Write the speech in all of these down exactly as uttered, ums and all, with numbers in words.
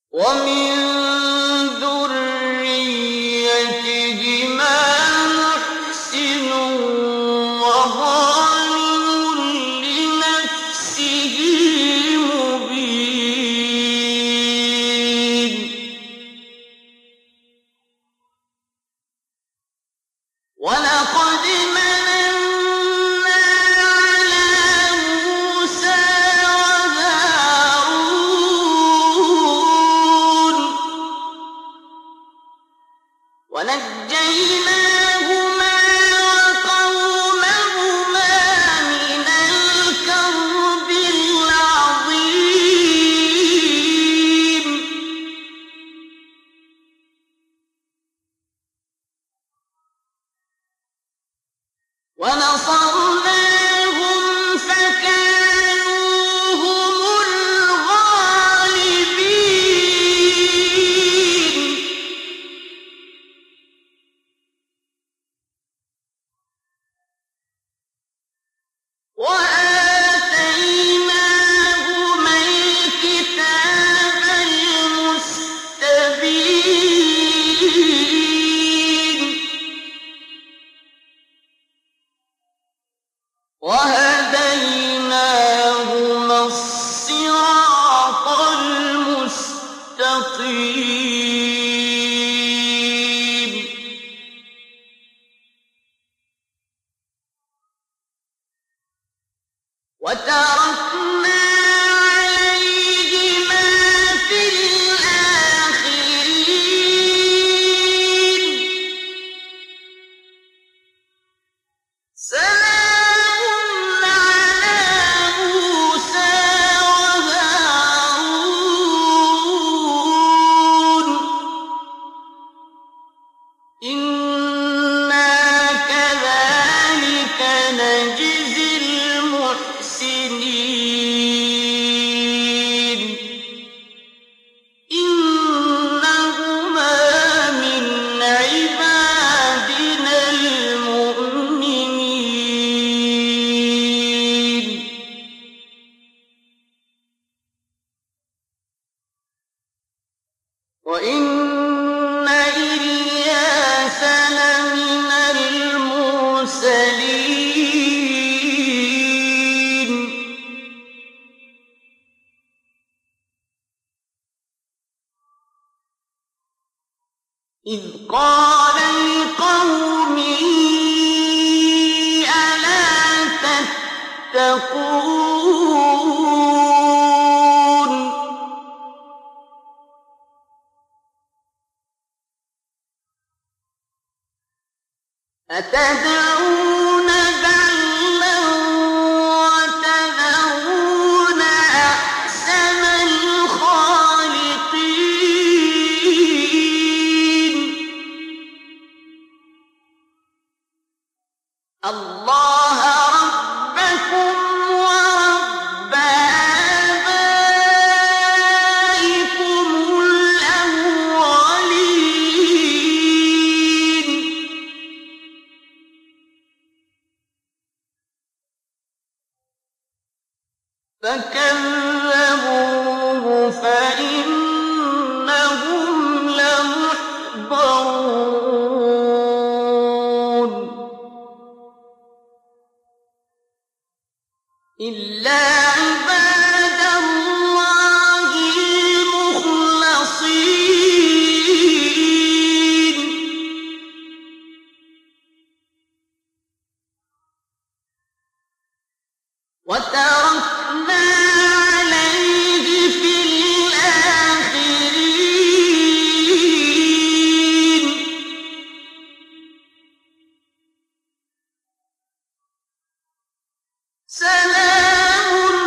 ومن ذريتهما محسن وظالم لنفسه مبين ولقد مننا على موسى وهارون ونجيناهما وقومهما من الكرب العظيم ونصرناهم فكانوا هم الغالبين وآتيناهما الكتاب المستبين وهديناهما الصراط المستقيم وتركنا عليهما في الآخرين سلام على موسى وهارون إنا كذلك نجزي المحسنين إنهما من عبادنا المؤمنين وإن إلياس لمن المرسلين إذ قال لقومه ألا تتقون أتدعون بعلا وتذرون أحسن الخالقين الله ربكم ورب آبائكم الأولين فكذبوه فإنهم لمحضرون إلا عباد الله المخلصين وتركنا عليه في الآخرين سلام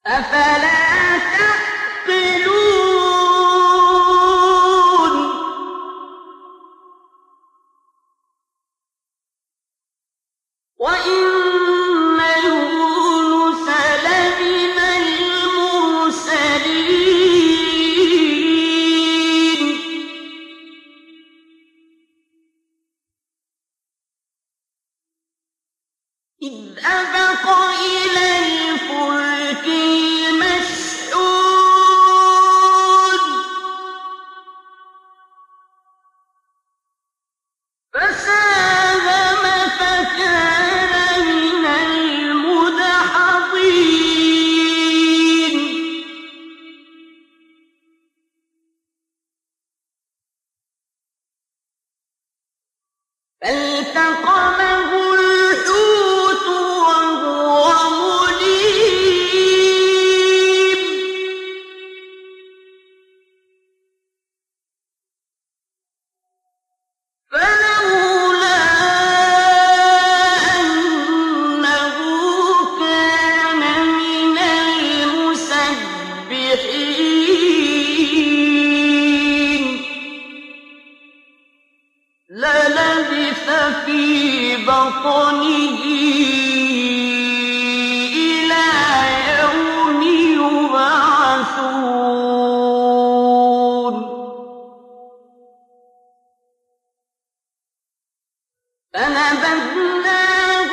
أفلا تعقلون وإن يونس لمن المرسلين إذ أبق إلى الفلك المشحون فساهم فكان من المدحضين فالتقمه الحوت وهو مليم فلولا أنه كان من المسبحين للبث في بطنه إلى يوم يبعثون فنبذناه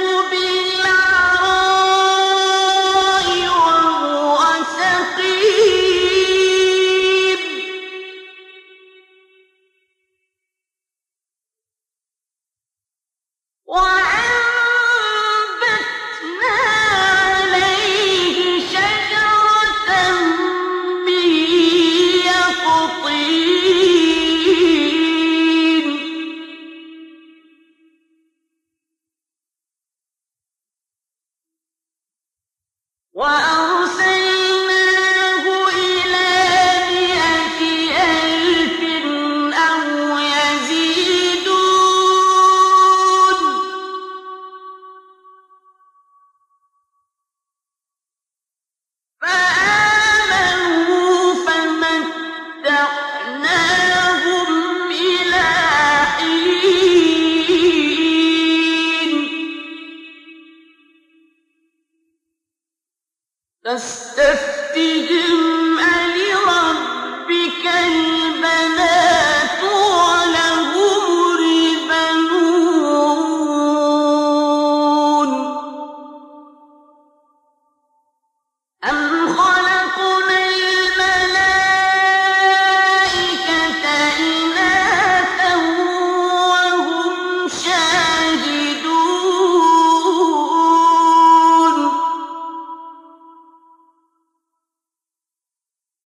بالعراء وهو سقيم وأنبتنا عليه شجرة من يقطين وأرسلناه إلى مائة ألف أو يزيدون فآمنوا فمتعناهم إلى حين فاستفتهم ألربك